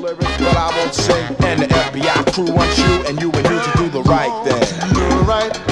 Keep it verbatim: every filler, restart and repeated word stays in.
but I won't sing. And the F B I crew wants you and you and you to do the right thing. Do the right